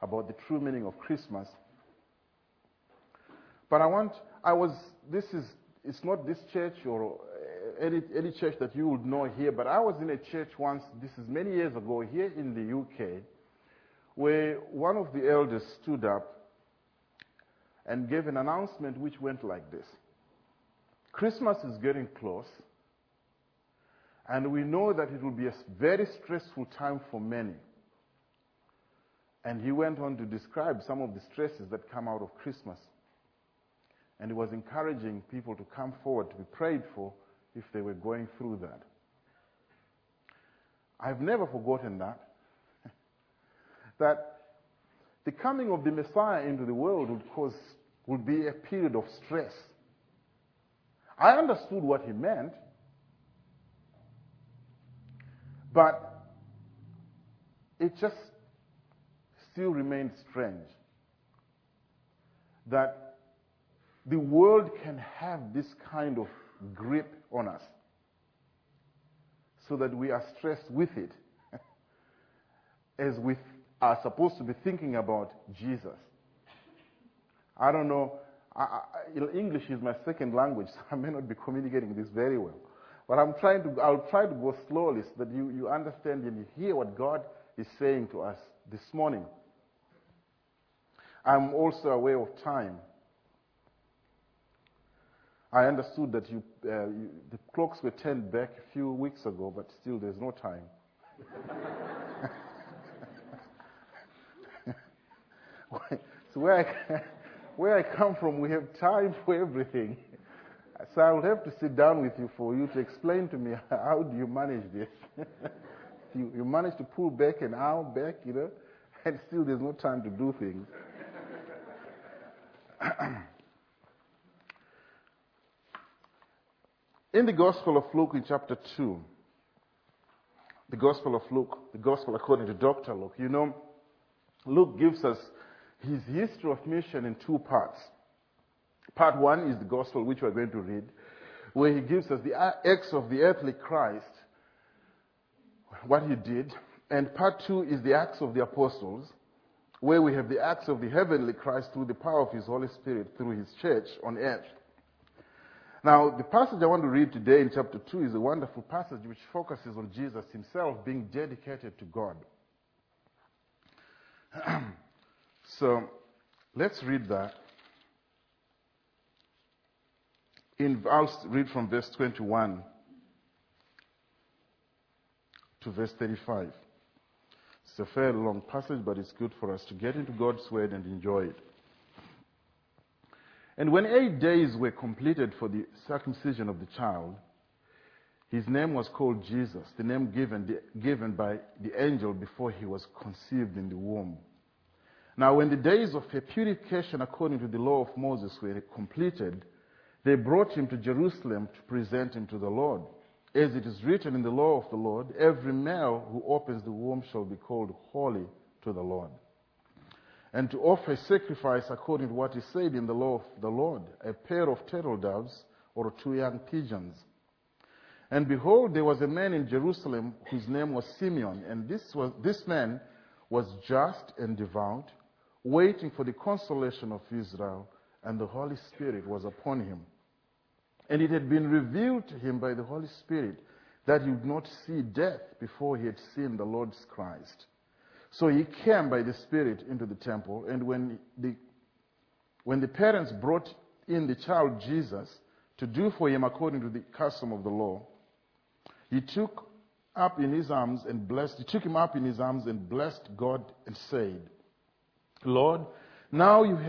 about the true meaning of Christmas. But it's not this church or any church that you would know here, but I was in a church once, this is many years ago, here in the UK, where one of the elders stood up and gave an announcement which went like this. Christmas is getting close, and we know that it will be a very stressful time for many. And he went on to describe some of the stresses that come out of Christmas. And he was encouraging people to come forward to be prayed for if they were going through that. I've never forgotten that. That the coming of the Messiah into the world would be a period of stress. I understood what he meant, but it just still remained strange that the world can have this kind of grip on us so that we are stressed with it as we are supposed to be thinking about Jesus. I don't know, English is my second language, so I may not be communicating this very well. But I'll try to go slowly so that you understand and you hear what God is saying to us this morning. I'm also aware of time. I understood that the clocks were turned back a few weeks ago, but still there's no time. So where I come from, we have time for everything. So I will have to sit down with you for you to explain to me how do you manage this. You manage to pull back an hour back, and still there's no time to do things. In the Gospel of Luke in chapter 2, the Gospel of Luke, the Gospel according to Dr. Luke, Luke gives us his history of mission in two parts. Part one is the Gospel, which we're going to read, where he gives us the acts of the earthly Christ, what he did. And part two is the Acts of the Apostles, where we have the acts of the heavenly Christ through the power of his Holy Spirit through his church on earth. Now, the passage I want to read today in chapter 2 is a wonderful passage which focuses on Jesus himself being dedicated to God. So, let's read that. I'll read from verse 21 to verse 35. It's a fairly long passage, but it's good for us to get into God's word and enjoy it. And when 8 days were completed for the circumcision of the child, his name was called Jesus, the name given by the angel before he was conceived in the womb. Now when the days of purification according to the law of Moses were completed, they brought him to Jerusalem to present him to the Lord. As it is written in the law of the Lord, every male who opens the womb shall be called holy to the Lord. And to offer a sacrifice according to what is said in the law of the Lord, a pair of turtle doves or 2 young pigeons. And behold, there was a man in Jerusalem whose name was Simeon, and this man was just and devout, waiting for the consolation of Israel, and the Holy Spirit was upon him. And it had been revealed to him by the Holy Spirit that he would not see death before he had seen the Lord's Christ. So he came by the Spirit into the temple, and when the parents brought in the child Jesus to do for him according to the custom of the law, he took him up in his arms and blessed God and said, Lord, now you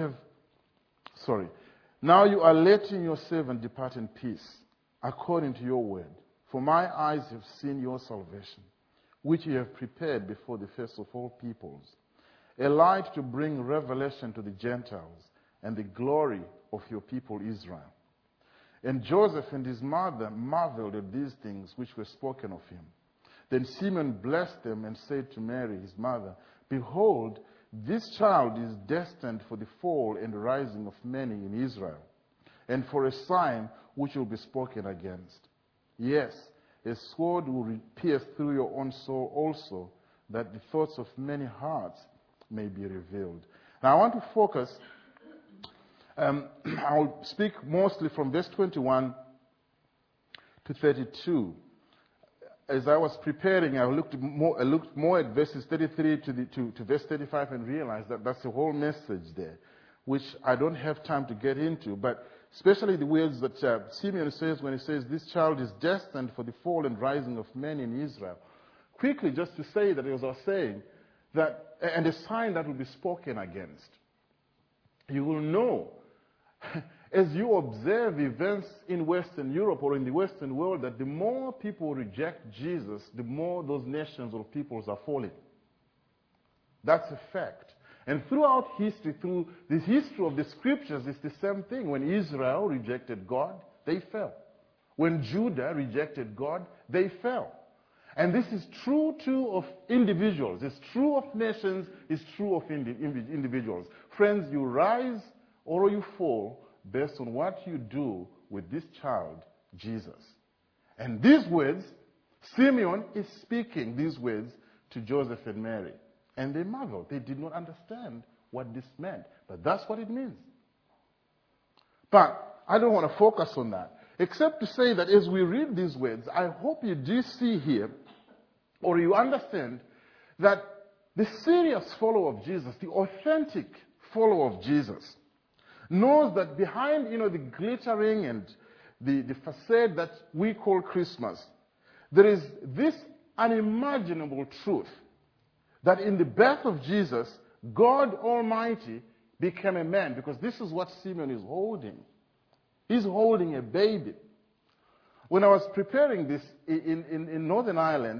are letting your servant depart in peace, according to your word. For my eyes have seen your salvation, which you have prepared before the face of all peoples, a light to bring revelation to the Gentiles and the glory of your people Israel. And Joseph and his mother marveled at these things which were spoken of him. Then Simeon blessed them and said to Mary, his mother, Behold, this child is destined for the fall and rising of many in Israel, and for a sign which will be spoken against. Yes, a sword will pierce through your own soul also, that the thoughts of many hearts may be revealed. Now I want to focus, I'll speak mostly from verse 21 to 32. As I was preparing, I looked more at verses 33 to verse 35 and realized that that's the whole message there, which I don't have time to get into, but especially the words that Simeon says when he says, this child is destined for the fall and rising of men in Israel. Quickly, just to say that, as I was saying, that, and a sign that will be spoken against. You will know, as you observe events in Western Europe or in the Western world, that the more people reject Jesus, the more those nations or peoples are falling. That's a fact. And throughout history, through the history of the scriptures, it's the same thing. When Israel rejected God, they fell. When Judah rejected God, they fell. And this is true too of individuals. It's true of nations. It's true of individuals. Friends, you rise or you fall based on what you do with this child, Jesus. And these words, Simeon is speaking these words to Joseph and Mary. And they marveled. They did not understand what this meant. But that's what it means. But I don't want to focus on that, except to say that as we read these words, I hope you do see here, or you understand, that the serious follower of Jesus, the authentic follower of Jesus, knows that behind, the glittering and the facade that we call Christmas, there is this unimaginable truth that in the birth of Jesus, God Almighty became a man, because this is what Simeon is holding. He's holding a baby. When I was preparing this in Northern Ireland,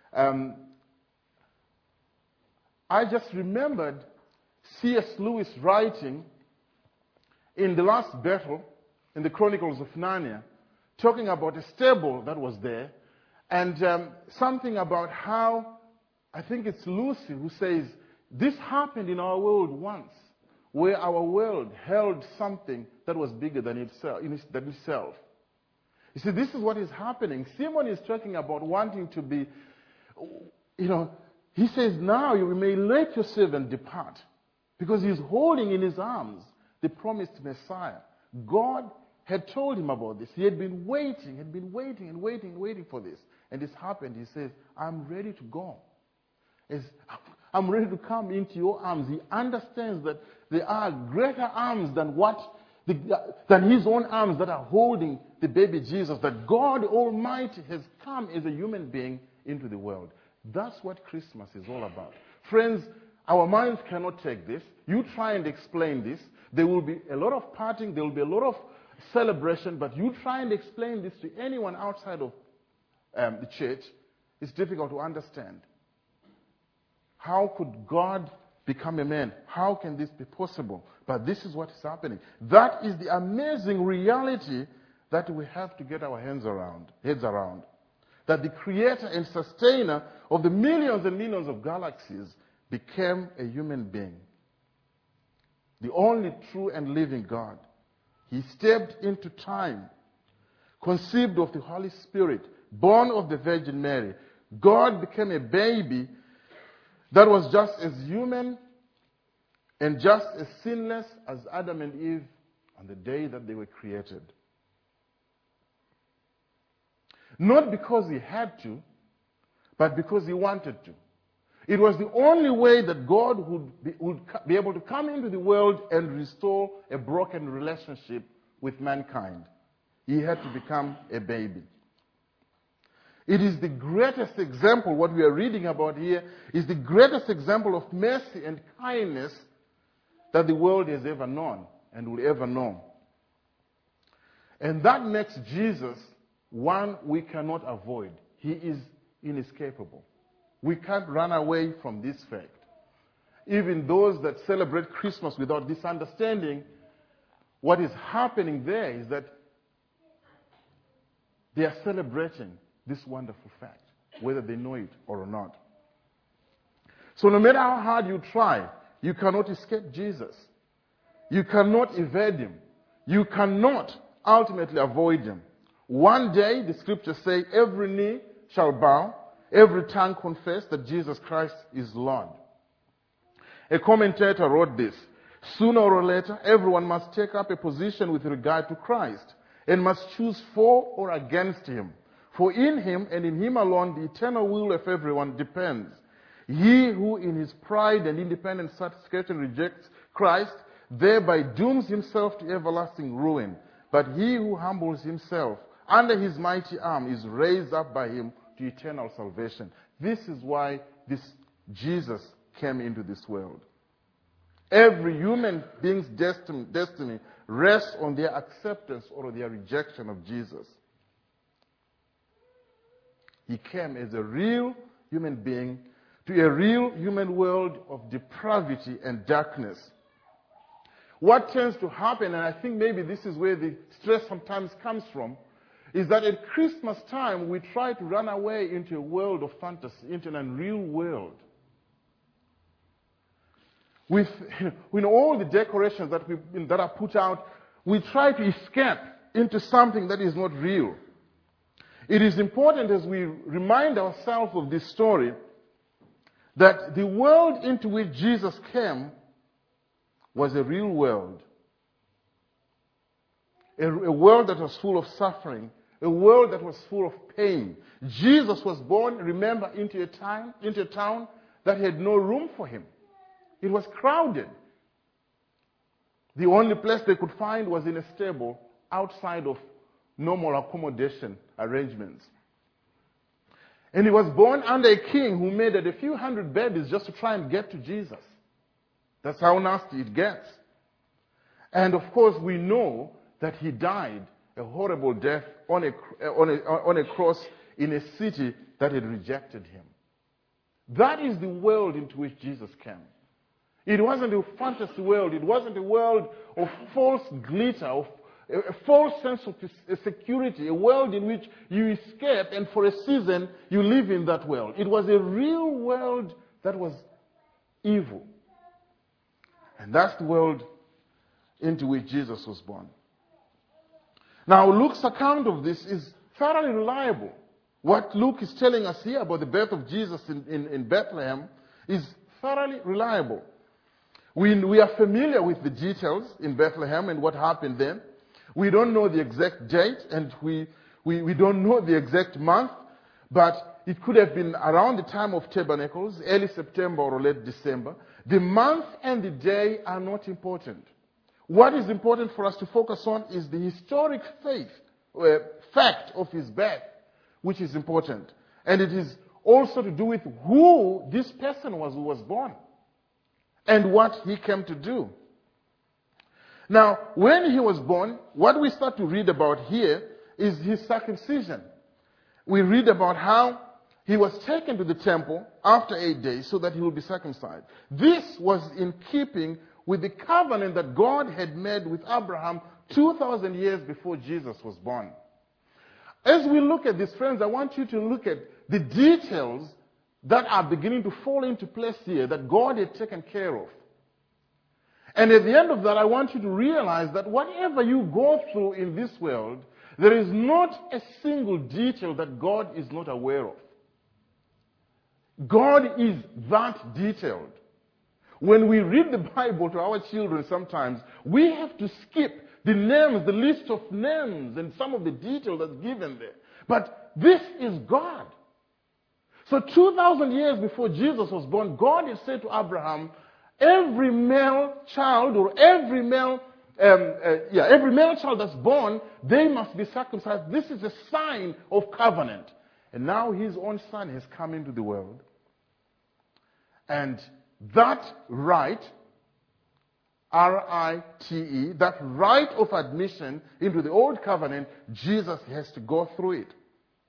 I just remembered C.S. Lewis writing in The Last Battle, in the Chronicles of Narnia, talking about a stable that was there, and something about how, I think it's Lucy who says, this happened in our world once, where our world held something that was bigger than itself. You see, this is what is happening. Simon is talking about wanting to be, he says, now you may let your servant depart, because he's holding in his arms the promised Messiah. God had told him about this. He had been waiting for this. And this happened. He says, I'm ready to go. I'm ready to come into your arms. He understands that there are greater arms than his own arms that are holding the baby Jesus, that God Almighty has come as a human being into the world. That's what Christmas is all about. Friends, our minds cannot take this. You try and explain this. There will be a lot of partying, there will be a lot of celebration, but you try and explain this to anyone outside of the church, it's difficult to understand. How could God become a man? How can this be possible? But this is what is happening. That is the amazing reality that we have to get our heads around. That the creator and sustainer of the millions and millions of galaxies became a human being. The only true and living God. He stepped into time, conceived of the Holy Spirit, born of the Virgin Mary. God became a baby that was just as human and just as sinless as Adam and Eve on the day that they were created. Not because he had to, but because he wanted to. It was the only way that God would be able to come into the world and restore a broken relationship with mankind. He had to become a baby. It is the greatest example, what we are reading about here, is the greatest example of mercy and kindness that the world has ever known and will ever know. And that makes Jesus one we cannot avoid. He is inescapable. We can't run away from this fact. Even those that celebrate Christmas without this understanding, what is happening there is that they are celebrating this wonderful fact, whether they know it or not. So no matter how hard you try, you cannot escape Jesus. You cannot evade him. You cannot ultimately avoid him. One day, the scriptures say, every knee shall bow, every tongue confess that Jesus Christ is Lord. A commentator wrote this: sooner or later, everyone must take up a position with regard to Christ and must choose for or against him. For in him and in him alone the eternal will of everyone depends. He who in his pride and independent satisfaction rejects Christ thereby dooms himself to everlasting ruin. But he who humbles himself under his mighty arm is raised up by him to eternal salvation. This is why this Jesus came into this world. Every human being's destiny rests on their acceptance or their rejection of Jesus. He came as a real human being to a real human world of depravity and darkness. What tends to happen, and I think maybe this is where the stress sometimes comes from, is that at Christmas time we try to run away into a world of fantasy, into an unreal world. With all the decorations that are put out, we try to escape into something that is not real. It is important as we remind ourselves of this story that the world into which Jesus came was a real world. A world that was full of suffering. A world that was full of pain. Jesus was born, remember, into a town that had no room for him. It was crowded. The only place they could find was in a stable outside of normal accommodation arrangements. And he was born under a king who made a few hundred babies just to try and get to Jesus. That's how nasty it gets. And of course we know that he died a horrible death on a cross in a city that had rejected him. That is the world into which Jesus came. It wasn't a fantasy world. It wasn't a world of false glitter, of a false sense of security, a world in which you escape and for a season you live in that world. It was a real world that was evil. And that's the world into which Jesus was born. Now, Luke's account of this is thoroughly reliable. What Luke is telling us here about the birth of Jesus in Bethlehem is thoroughly reliable. We are familiar with the details in Bethlehem and what happened then. We don't know the exact date and we don't know the exact month, but it could have been around the time of Tabernacles, early September or late December. The month and the day are not important. What is important for us to focus on is the historic fact of his birth, which is important. And it is also to do with who this person was who was born and what he came to do. Now, when he was born, what we start to read about here is his circumcision. We read about how he was taken to the temple after 8 days so that he will be circumcised. This was in keeping with the covenant that God had made with Abraham 2,000 years before Jesus was born. As we look at this, friends, I want you to look at the details that are beginning to fall into place here that God had taken care of. And at the end of that, I want you to realize that whatever you go through in this world, there is not a single detail that God is not aware of. God is that detailed. When we read the Bible to our children sometimes, we have to skip the names, the list of names, and some of the detail that's given there. But this is God. So 2,000 years before Jesus was born, God had said to Abraham, every male child or every male child that's born, they must be circumcised. This is a sign of covenant. And now his own son has come into the world. And that right, R-I-T-E, that right of admission into the old covenant, Jesus has to go through it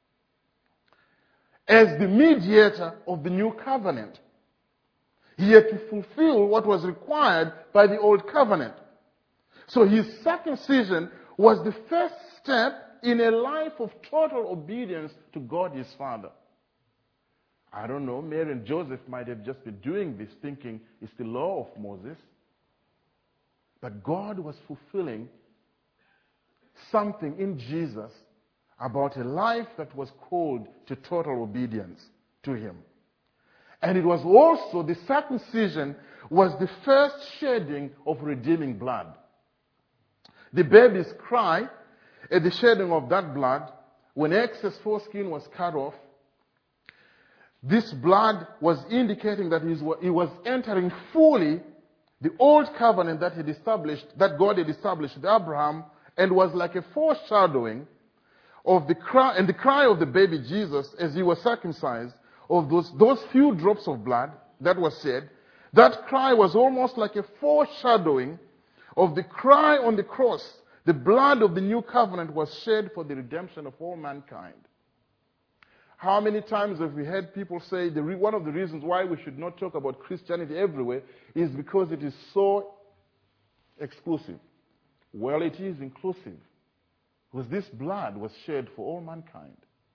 as the mediator of the new covenant. He had to fulfill what was required by the old covenant. So his circumcision was the first step in a life of total obedience to God his Father. I don't know, Mary and Joseph might have just been doing this thinking it's the law of Moses. But God was fulfilling something in Jesus about a life that was called to total obedience to him. And it was also, the circumcision was the first shedding of redeeming blood. The baby's cry at the shedding of that blood, when excess foreskin was cut off, this blood was indicating that he was entering fully the old covenant that God had established with Abraham, and was like a foreshadowing of the cry of the baby Jesus as he was circumcised, of those few drops of blood that was shed. That cry was almost like a foreshadowing of the cry on the cross. The blood of the new covenant was shed for the redemption of all mankind. How many times have we heard people say one of the reasons why we should not talk about Christianity everywhere is because it is so exclusive? Well, it is inclusive, because this blood was shed for all mankind.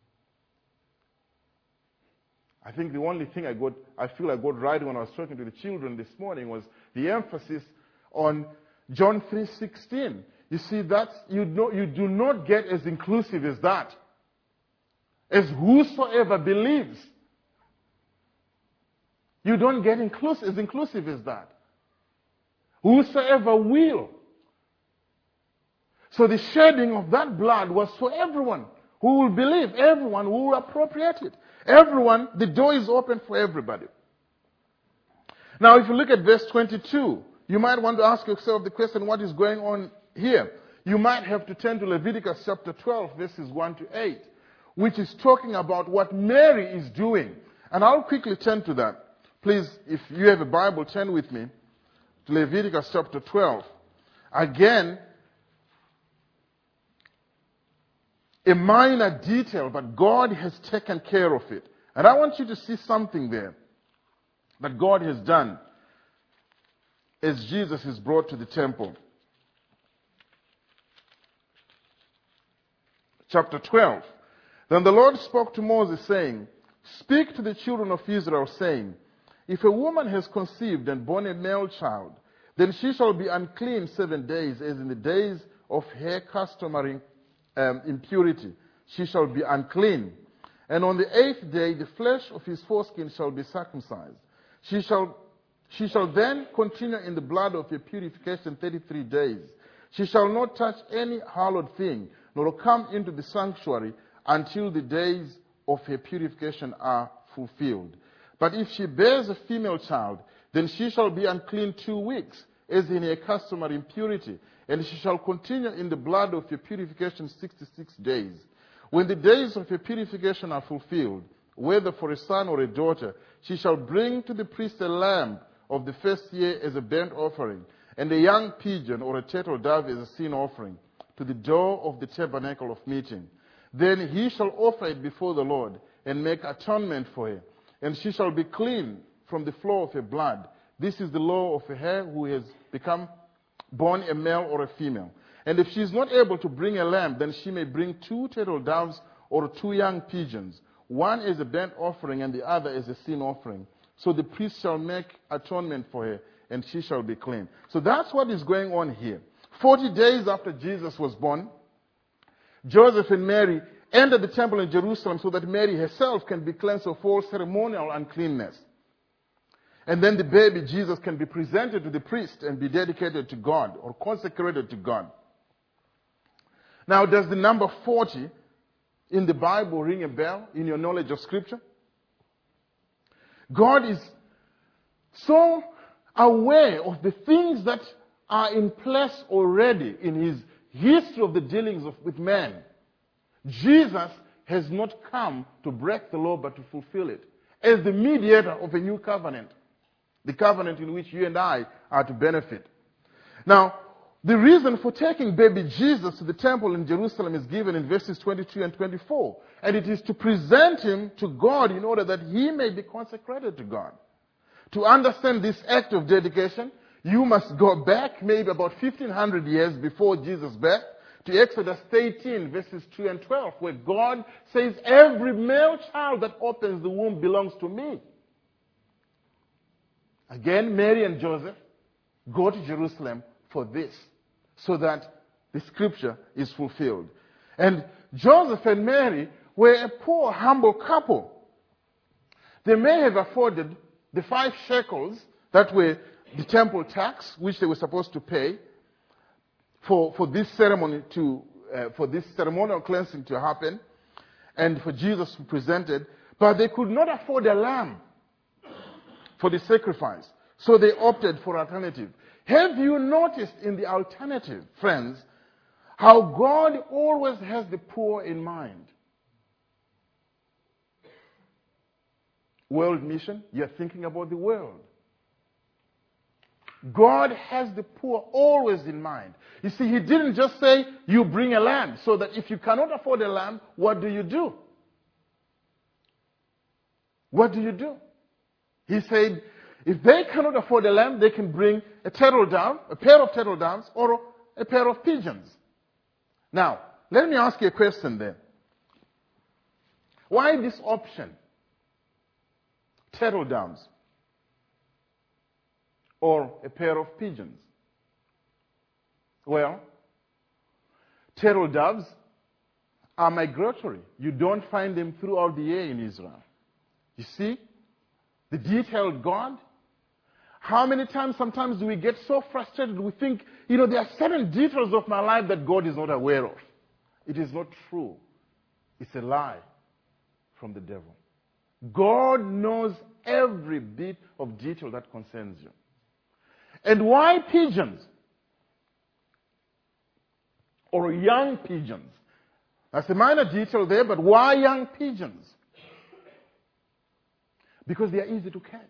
I think the only thing I feel I got right when I was talking to the children this morning was the emphasis on John 3:16. You see, you do not get as inclusive as that. As whosoever believes. You don't get as inclusive as that. Whosoever will. So the shedding of that blood was for everyone who will believe, everyone who will appropriate it. Everyone, the door is open for everybody. Now, if you look at verse 22, you might want to ask yourself the question, what is going on here? You might have to turn to Leviticus chapter 12, verses 1 to 8, which is talking about what Mary is doing. And I'll quickly turn to that. Please, if you have a Bible, turn with me to Leviticus chapter 12. Again, a minor detail, but God has taken care of it. And I want you to see something there that God has done as Jesus is brought to the temple. Chapter 12. Then the Lord spoke to Moses, saying, "Speak to the children of Israel, saying, if a woman has conceived and borne a male child, then she shall be unclean 7 days, as in the days of her customary impurity. She shall be unclean. And on the 8th day, the flesh of his foreskin shall be circumcised. She shall then continue in the blood of her purification 33 days. She shall not touch any hallowed thing, nor come into the sanctuary until the days of her purification are fulfilled. But if she bears a female child, then she shall be unclean 2 weeks, as in her customary impurity, and she shall continue in the blood of her purification 66 days. When the days of her purification are fulfilled, whether for a son or a daughter, she shall bring to the priest a lamb of the first year as a burnt offering, and a young pigeon or a turtle dove as a sin offering, to the door of the tabernacle of meeting. Then he shall offer it before the Lord, and make atonement for her, and she shall be clean from the flow of her blood. This is the law of her who has become born a male or a female. And if she is not able to bring a lamb, then she may bring 2 turtle doves or 2 young pigeons, one as a burnt offering and the other as a sin offering. So the priest shall make atonement for her, and she shall be clean." So that's what is going on here. 40 days after Jesus was born, Joseph and Mary entered the temple in Jerusalem so that Mary herself can be cleansed of all ceremonial uncleanness. And then the baby Jesus can be presented to the priest and be dedicated to God or consecrated to God. Now, does the number 40 in the Bible ring a bell in your knowledge of Scripture? God is so aware of the things that are in place already in his history of the dealings with man. Jesus has not come to break the law but to fulfill it as the mediator of a new covenant. The covenant in which you and I are to benefit. Now, the reason for taking baby Jesus to the temple in Jerusalem is given in verses 22 and 24. And it is to present him to God in order that he may be consecrated to God. To understand this act of dedication, you must go back maybe about 1,500 years before Jesus' birth to Exodus 18, verses 2 and 12, where God says, "Every male child that opens the womb belongs to me." Again, Mary and Joseph go to Jerusalem for this, so that the scripture is fulfilled. And Joseph and Mary were a poor, humble couple. They may have afforded the 5 shekels that were the temple tax, which they were supposed to pay for this ceremony for this ceremonial cleansing to happen, and for Jesus to be presented, but they could not afford a lamb for the sacrifice. So they opted for alternative. Have you noticed in the alternative, friends, how God always has the poor in mind? World mission, you're thinking about the world. God has the poor always in mind. You see, he didn't just say, you bring a lamb, so that if you cannot afford a lamb, what do you do? What do you do? He said, if they cannot afford a lamb, they can bring a turtle dove, a pair of turtle doves, or a pair of pigeons. Now, let me ask you a question then. Why this option? Turtle doves or a pair of pigeons? Well, turtle doves are migratory. You don't find them throughout the year in Israel. You see, the detailed God. How many times sometimes do we get so frustrated we think, there are certain details of my life that God is not aware of. It is not true. It's a lie from the devil. God knows every bit of detail that concerns you. And why pigeons? Or young pigeons? That's a minor detail there, but why young pigeons? Because they are easy to catch.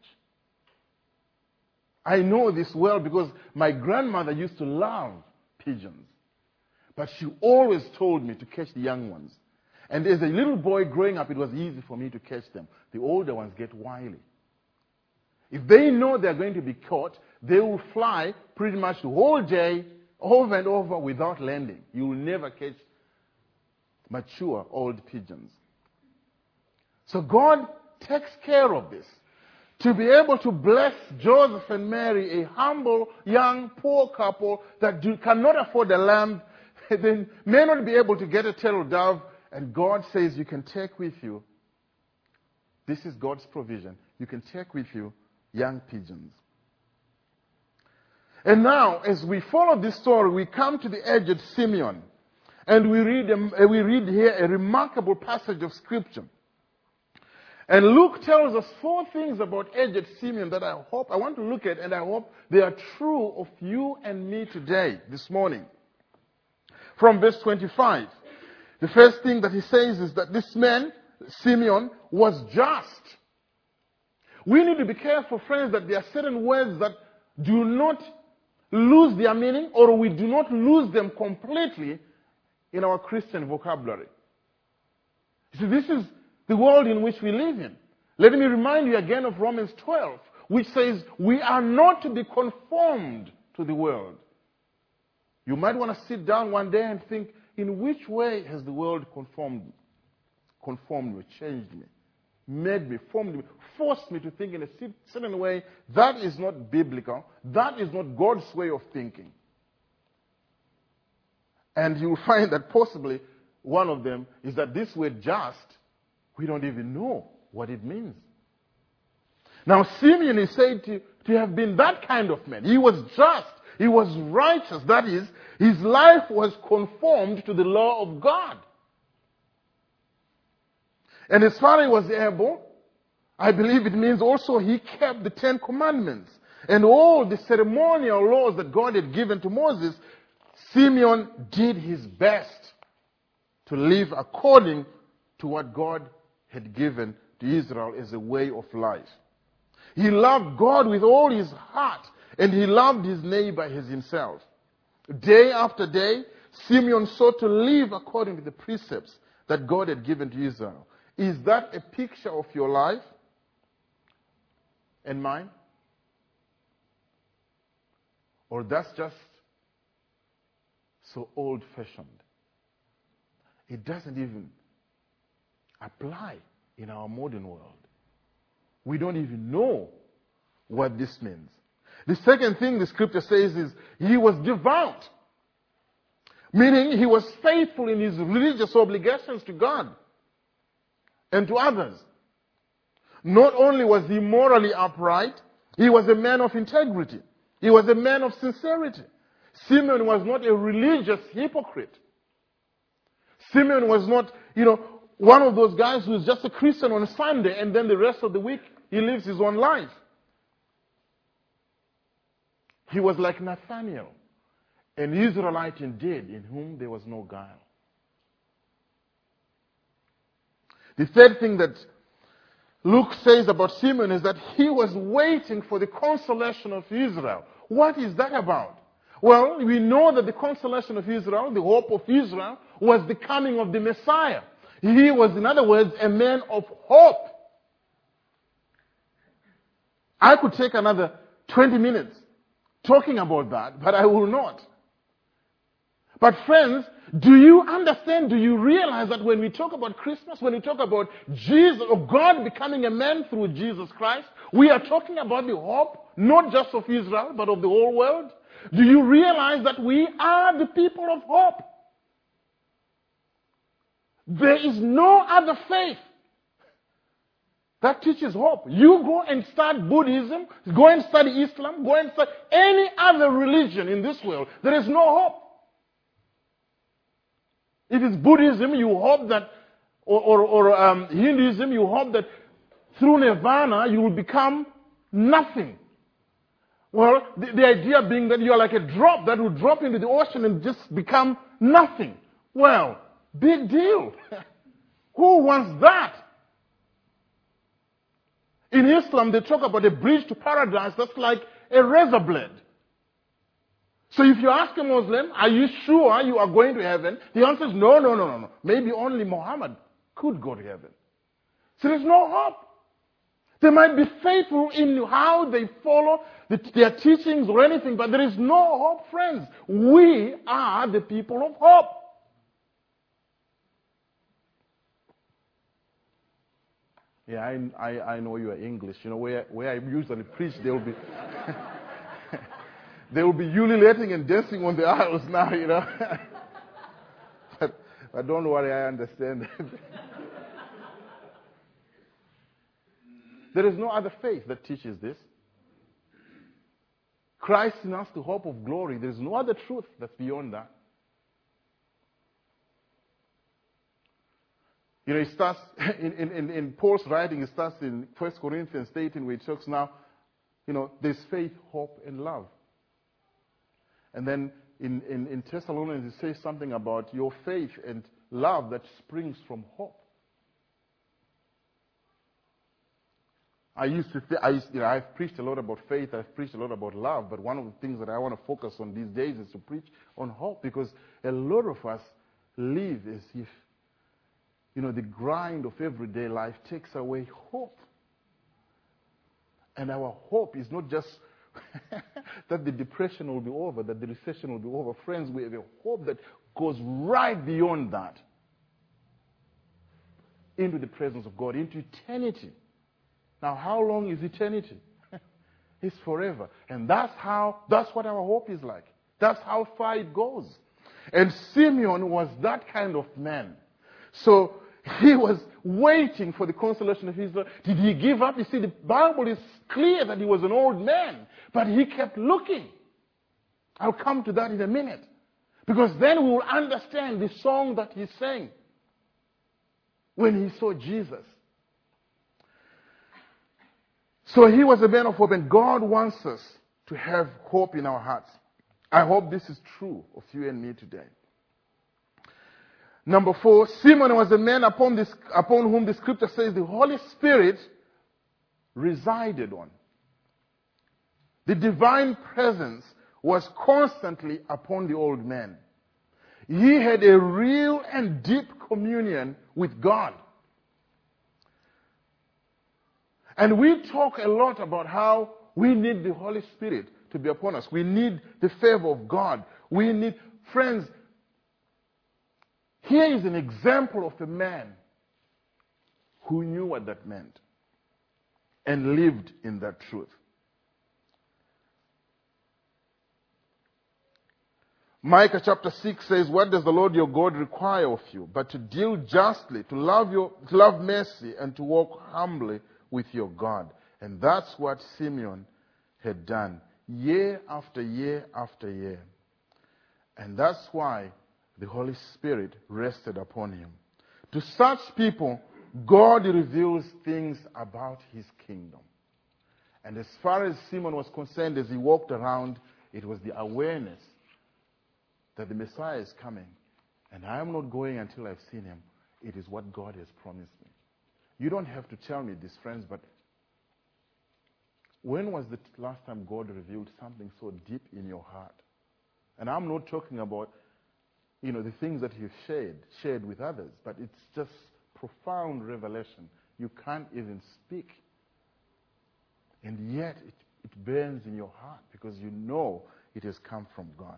I know this well because my grandmother used to love pigeons. But she always told me to catch the young ones. And as a little boy growing up, it was easy for me to catch them. The older ones get wily. If they know they're going to be caught, they will fly pretty much the whole day, over and over, without landing. You will never catch mature old pigeons. So God takes care of this. To be able to bless Joseph and Mary, a humble, young, poor couple that cannot afford a lamb, they may not be able to get a turtle dove, and God says you can take with you, this is God's provision, you can take with you young pigeons. And now, as we follow this story, we come to the aged Simeon, and we read here a remarkable passage of Scripture. And Luke tells us 4 things about aged Simeon that I want to look at, and I hope they are true of you and me today, this morning. From verse 25, the first thing that he says is that this man, Simeon, was just. We need to be careful, friends, that there are certain words that do not lose their meaning, or we do not lose them completely in our Christian vocabulary. See, this is the world in which we live in. Let me remind you again of Romans 12, which says we are not to be conformed to the world. You might want to sit down one day and think, in which way has the world conformed me, changed me, made me, formed me, forced me to think in a certain way? That is not biblical. That is not God's way of thinking. And you will find that possibly one of them is that this word just, we don't even know what it means. Now, Simeon is said to have been that kind of man. He was just. He was righteous. That is, his life was conformed to the law of God. And as far as he was able, I believe it means also he kept the 10 Commandments. And all the ceremonial laws that God had given to Moses, Simeon did his best to live according to what God had given to Israel as a way of life. He loved God with all his heart, and he loved his neighbor as himself. Day after day, Simeon sought to live according to the precepts that God had given to Israel. Is that a picture of your life and mine? Or that's just so old-fashioned? It doesn't even apply in our modern world. We don't even know what this means. The second thing the scripture says is he was devout, meaning he was faithful in his religious obligations to God and to others. Not only was he morally upright, he was a man of integrity. He was a man of sincerity. Simeon was not a religious hypocrite. Simeon was not, one of those guys who is just a Christian on Sunday and then the rest of the week he lives his own life. He was like Nathanael, an Israelite indeed, in whom there was no guile. The third thing that Luke says about Simeon is that he was waiting for the consolation of Israel. What is that about? Well, we know that the consolation of Israel, the hope of Israel, was the coming of the Messiah. He was, in other words, a man of hope. I could take another 20 minutes talking about that, but I will not. But friends, do you understand, do you realize that when we talk about Christmas, when we talk about Jesus, or God becoming a man through Jesus Christ, we are talking about the hope, not just of Israel, but of the whole world? Do you realize that we are the people of hope? There is no other faith that teaches hope. You go and start Buddhism, go and study Islam, go and study any other religion in this world. There is no hope. If it's Buddhism, you hope that, or Hinduism, you hope that through nirvana you will become nothing. Well, the idea being that you are like a drop that will drop into the ocean and just become nothing. Well, big deal. Who wants that? In Islam, they talk about a bridge to paradise that's like a razor blade. So if you ask a Muslim, are you sure you are going to heaven? The answer is no. Maybe only Muhammad could go to heaven. So there's no hope. They might be faithful in how they follow their teachings or anything, but there is no hope, friends. We are the people of hope. Yeah, I know you are English. Where I usually preach, there will be they will be ululating and dancing on the aisles now, but don't worry, I understand. There is no other faith that teaches this. Christ in us, the hope of glory. There is no other truth that's beyond that. It starts in Paul's writing. It starts in 1 Corinthians 18, where it talks now, there's faith, hope, and love. And then in Thessalonians, it says something about your faith and love that springs from hope. I've preached a lot about faith, I've preached a lot about love, but one of the things that I want to focus on these days is to preach on hope, because a lot of us live as if, the grind of everyday life takes away hope. And our hope is not just that the depression will be over, that the recession will be over. Friends, we have a hope that goes right beyond that, into the presence of God, into eternity. Now, how long is eternity? It's forever. And that's what our hope is like. That's how far it goes. And Simeon was that kind of man. So he was waiting for the consolation of Israel. Did he give up? You see, the Bible is clear that he was an old man, but he kept looking. I'll come to that in a minute. Because then we will understand the song that he sang when he saw Jesus. So he was a man of hope, and God wants us to have hope in our hearts. I hope this is true of you and me today. Number 4, Simeon was a man upon whom the scripture says the Holy Spirit resided on. The divine presence was constantly upon the old man. He had a real and deep communion with God. And we talk a lot about how we need the Holy Spirit to be upon us. We need the favor of God. Friends, here is an example of a man who knew what that meant and lived in that truth. Micah chapter 6 says, "What does the Lord your God require of you? But to deal justly, to love mercy, and to walk humbly with your God. And that's what Simeon had done year after year after year. And that's why the Holy Spirit rested upon him. To such people, God reveals things about his kingdom. And as far as Simeon was concerned, as he walked around, it was the awareness that the Messiah is coming. And I am not going until I've seen him. It is what God has promised me. You don't have to tell me this, friends, but when was the last time God revealed something so deep in your heart? And I'm not talking about, the things that you've shared with others, but it's just profound revelation. You can't even speak. And yet it burns in your heart because you know it has come from God.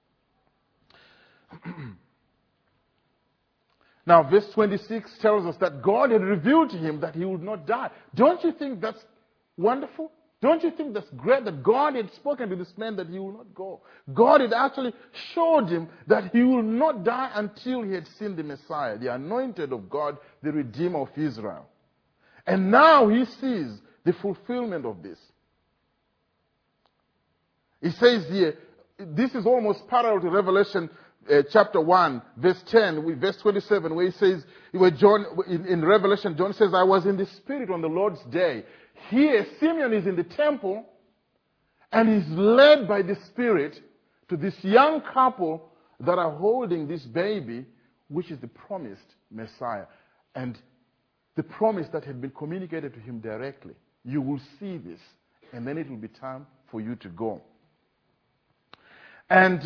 Now, verse 26 tells us that God had revealed to him that he would not die. Don't you think that's wonderful? Don't you think that's great that God had spoken to this man that he will not go? God had actually showed him that he will not die until he had seen the Messiah, the anointed of God, the Redeemer of Israel. And now he sees the fulfillment of this. He says here, this is almost parallel to Revelation chapter 1, verse 10, verse 27, where he says, in Revelation, John says, I was in the Spirit on the Lord's day. Here, Simeon is in the temple, and he's led by the Spirit to this young couple that are holding this baby, which is the promised Messiah. And the promise that had been communicated to him directly. You will see this, and then it will be time for you to go. And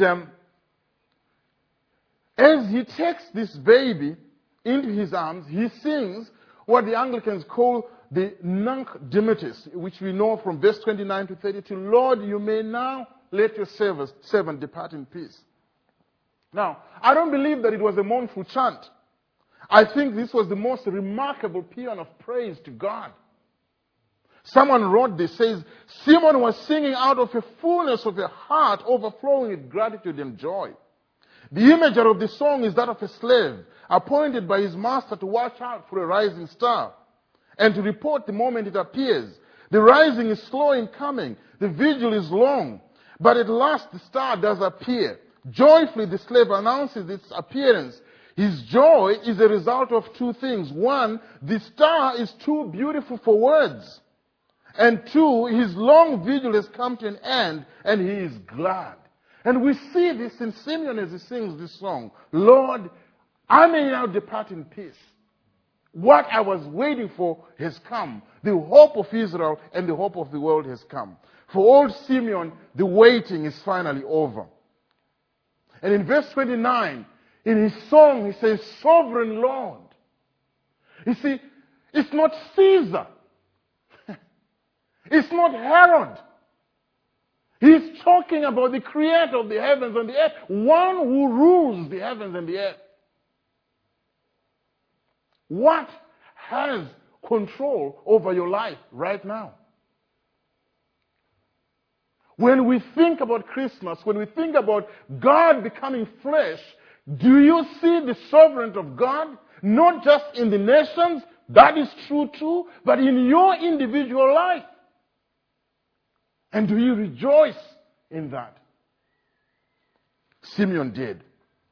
as he takes this baby into his arms, he sings what the Anglicans call the Nunc Dimittis, which we know from verse 29 to 32. Lord, you may now let your servant depart in peace. Now, I don't believe that it was a mournful chant. I think this was the most remarkable paean of praise to God. Someone wrote this, says, Simeon was singing out of a fullness of a heart overflowing with gratitude and joy. The imagery of the song is that of a slave appointed by his master to watch out for a rising star and to report the moment it appears. The rising is slow in coming. The vigil is long. But at last the star does appear. Joyfully the slave announces its appearance. His joy is a result of two things. One, the star is too beautiful for words. And two, his long vigil has come to an end and he is glad. And we see this in Simeon as he sings this song. Lord, I may now depart in peace. What I was waiting for has come. The hope of Israel and the hope of the world has come. For old Simeon, the waiting is finally over. And in verse 29, in his song, he says, Sovereign Lord. You see, it's not Caesar. It's not Herod. He's talking about the creator of the heavens and the earth, one who rules the heavens and the earth. What has control over your life right now? When we think about Christmas, when we think about God becoming flesh, do you see the sovereignty of God? Not just in the nations, that is true too, but in your individual life. And do you rejoice in that? Simeon did.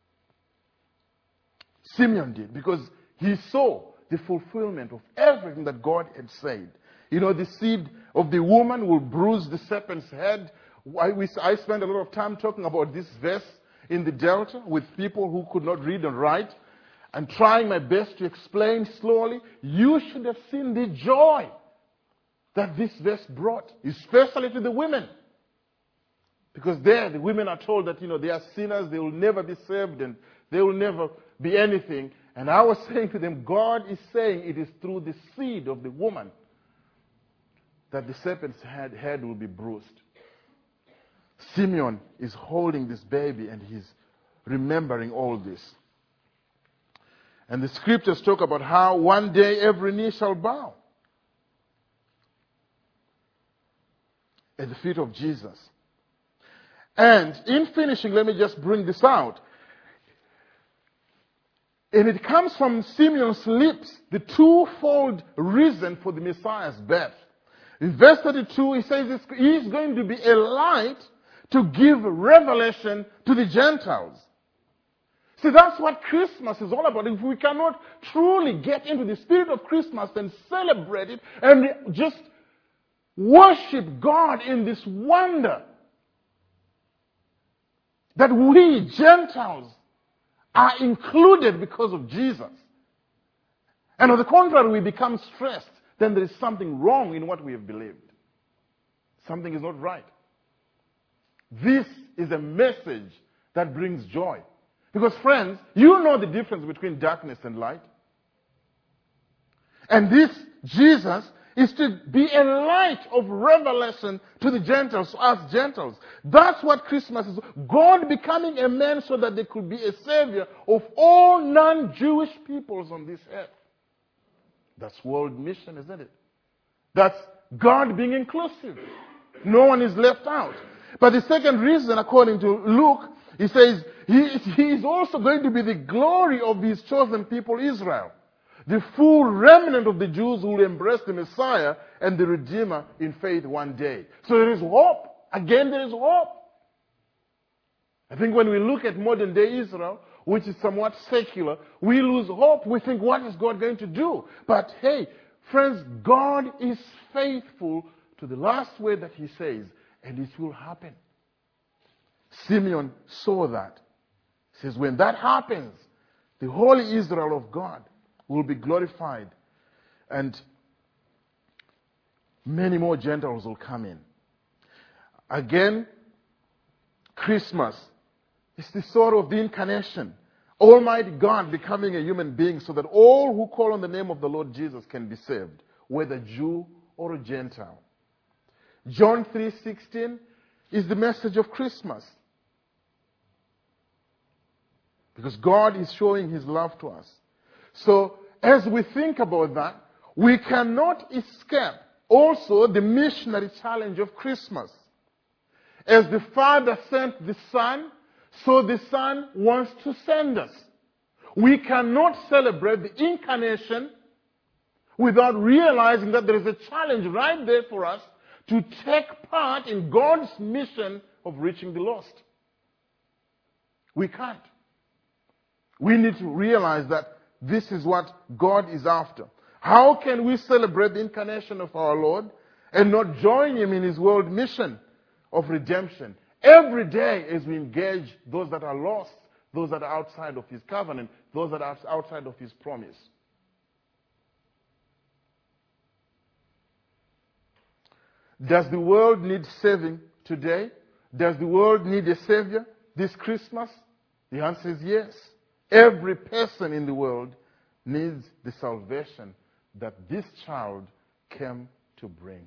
Simeon did, because he saw the fulfillment of everything that God had said. You know, the seed of the woman will bruise the serpent's head. I spent a lot of time talking about this verse in the Delta with people who could not read and write, and trying my best to explain slowly. You should have seen the joy that this verse brought, especially to the women. Because there, the women are told that, they are sinners, they will never be saved, and they will never be anything. And I was saying to them, God is saying it is through the seed of the woman that the serpent's head will be bruised. Simeon is holding this baby and he's remembering all this. And the scriptures talk about how one day every knee shall bow at the feet of Jesus. And in finishing, let me just bring this out. And it comes from Simeon's lips, the twofold reason for the Messiah's birth. In verse 32, he says he is going to be a light to give revelation to the Gentiles. See, that's what Christmas is all about. If we cannot truly get into the spirit of Christmas and celebrate it and just worship God in this wonder that we Gentiles are included because of Jesus. And on the contrary, we become stressed, then there is something wrong in what we have believed. Something is not right. This is a message that brings joy. Because friends, you know the difference between darkness and light. And this Jesus is to be a light of revelation to the Gentiles, to us Gentiles. That's what Christmas is. God becoming a man so that there could be a savior of all non-Jewish peoples on this earth. That's world mission, isn't it? That's God being inclusive. No one is left out. But the second reason, according to Luke, he says he is also going to be the glory of his chosen people, Israel. The full remnant of the Jews who will embrace the Messiah and the Redeemer in faith one day. So there is hope. Again, there is hope. I think when we look at modern day Israel, which is somewhat secular, we lose hope. We think, what is God going to do? But hey, friends, God is faithful to the last word that he says, and it will happen. Simeon saw that. He says, when that happens, the holy Israel of God will be glorified, and many more Gentiles will come in. Again, Christmas is the sort of the incarnation. Almighty God becoming a human being so that all who call on the name of the Lord Jesus can be saved, whether Jew or a Gentile. John 3:16 is the message of Christmas. Because God is showing his love to us. So, as we think about that, we cannot escape also the missionary challenge of Christmas. As the Father sent the Son, so the Son wants to send us. We cannot celebrate the incarnation without realizing that there is a challenge right there for us to take part in God's mission of reaching the lost. We can't. We need to realize that this is what God is after. How can we celebrate the incarnation of our Lord and not join him in his world mission of redemption? Every day as we engage those that are lost, those that are outside of his covenant, those that are outside of his promise. Does the world need saving today? Does the world need a savior this Christmas? The answer is yes. Every person in the world needs the salvation that this child came to bring.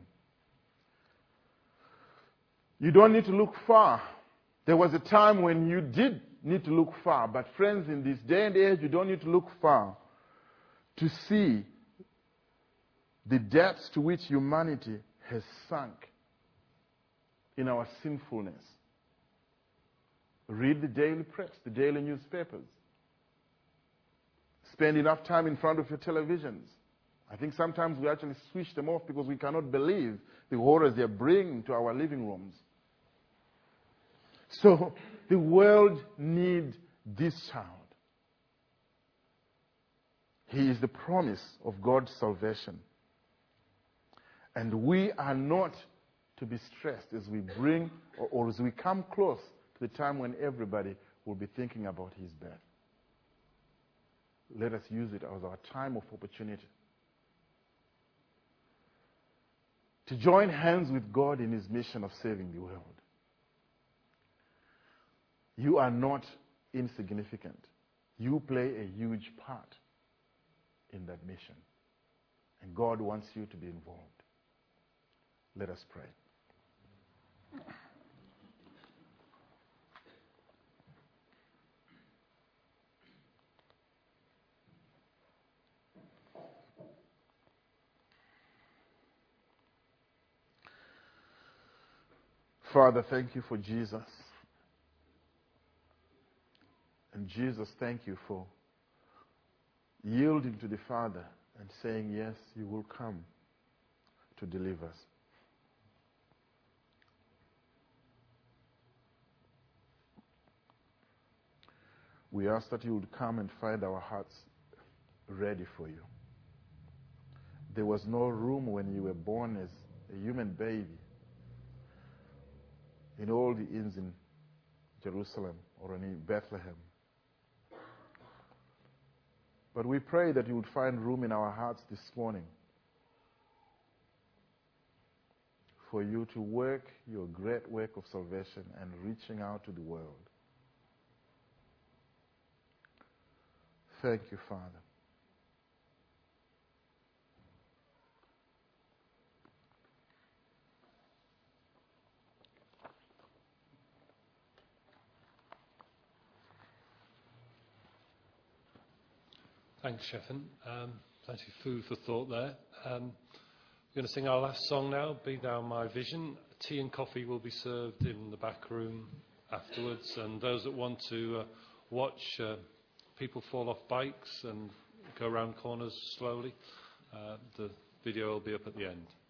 You don't need to look far. There was a time when you did need to look far. But friends, in this day and age, you don't need to look far to see the depths to which humanity has sunk in our sinfulness. Read the daily press, the daily newspapers. Spend enough time in front of your televisions. I think sometimes we actually switch them off because we cannot believe the horrors they're bringing to our living rooms. So the world needs this child. He is the promise of God's salvation. And we are not to be stressed as we bring or as we come close to the time when everybody will be thinking about his birth. Let us use it as our time of opportunity to join hands with God in his mission of saving the world. You are not insignificant. You play a huge part in that mission. And God wants you to be involved. Let us pray. Father, thank you for Jesus. And Jesus, thank you for yielding to the Father and saying, yes, you will come to deliver us. We ask that you would come and find our hearts ready for you. There was no room when you were born as a human baby in all the inns in Jerusalem or in Bethlehem. But we pray that you would find room in our hearts this morning for you to work your great work of salvation and reaching out to the world. Thank you, Father. Thanks, Sheffin. Plenty of food for thought there. We're going to sing our last song now, Be Thou My Vision. Tea and coffee will be served in the back room afterwards, and those that want to watch people fall off bikes and go around corners slowly, the video will be up at the end.